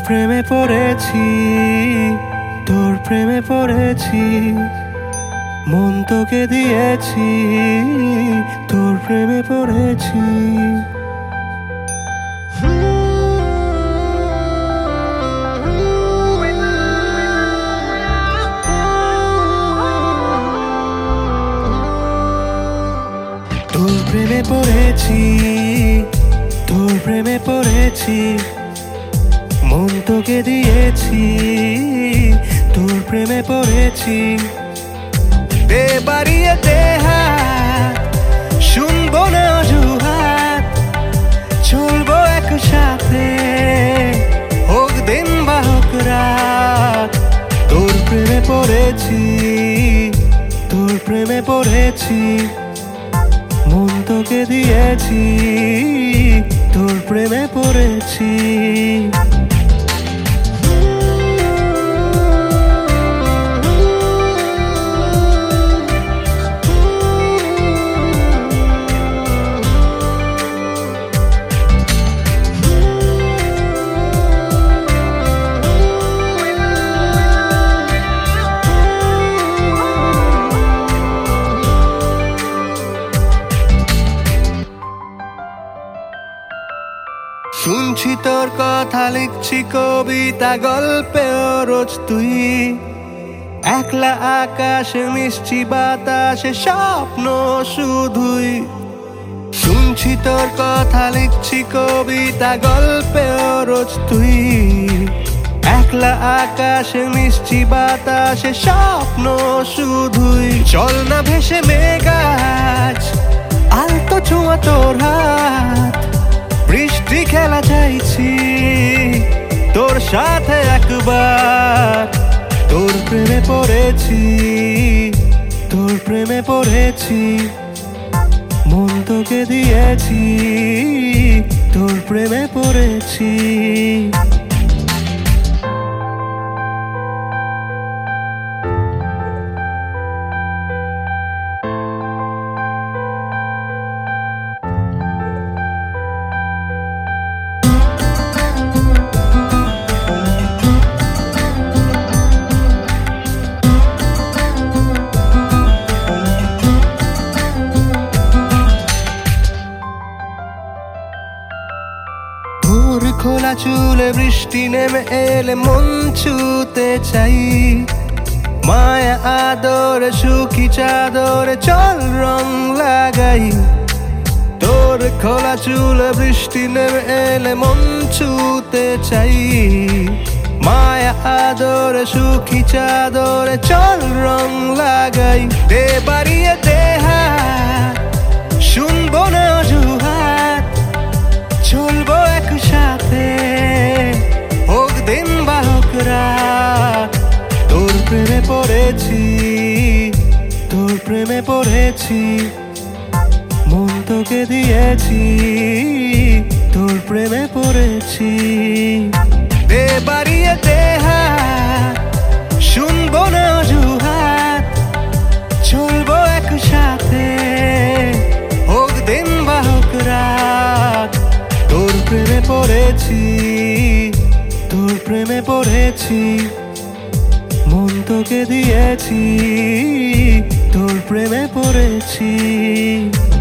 প্রেমে পড়েছি, তোর প্রেমে পড়েছি, মন তোকে দিয়েছি, তোর প্রেমে পড়েছি। তোর প্রেমে পড়েছি, তোর প্রেমে পড়েছি, মন তোকে দিয়েছি, তোর প্রেমে পড়েছি। দে বাড়িয়ে দে হাত, শুনবো না অজুহাত, চলবো একসাথে, হোক দিন বা হোক রাত। তোর প্রেমে পড়েছি, তোর প্রেমে পড়েছি, মন তোকে দিয়েছি, তোর প্রেমে পড়েছি। শুনছি তোর কথা, লিখছি কবিতা, গল্পে রোজ তুই, একলা আকাশে মিষ্টি বাতাসে স্বপ্ন শুধুই। শুনছি তোর কথা, লিখছি কবিতা, গল্পে রোজ তুই, একলা আকাশে মিষ্টি বাতাসে স্বপ্ন শুধুই। চল না ভেসে মেঘাজ, আলতো ছোঁয়া তোর হাত, বৃষ্টি খেলা চাইছি তোর সাথে একবার। তোর প্রেমে পড়েছি, তোর প্রেমে পড়েছি, মন তোকে দিয়েছি, তোর প্রেমে পড়েছি। তোর খোলা চুলে বৃষ্টি নেমে এলে মন ছুতে চাই, মায়া আদরে সুখী চাদরে চল রং লাগাই। তোর খোলা চুলে বৃষ্টি নেমে এলে মন ছুতে চাই, মায়া আদরে সুখী চাদরে চল রং লাগাই। দে বাড়িয়ে দে হাত, শুনবো না অজুহাত, চলবো একসাথে, হোক দিন বা হোক রাত। তোর প্রেমে পড়েছি, তোর প্রেমে পড়েছি, মন তোকে দিয়েছি, তোর প্রেমে পড়েছি। দে বাড়িয়ে দে হাত, শুনবো না অজুহাত, চলবো একসাথে, হোক দিন বা হোক রাত। তোর প্রেমে পড়েছি, তোর প্রেমে পড়েছি, মন তোকে দিয়েছি, তোর প্রেমে পড়েছি।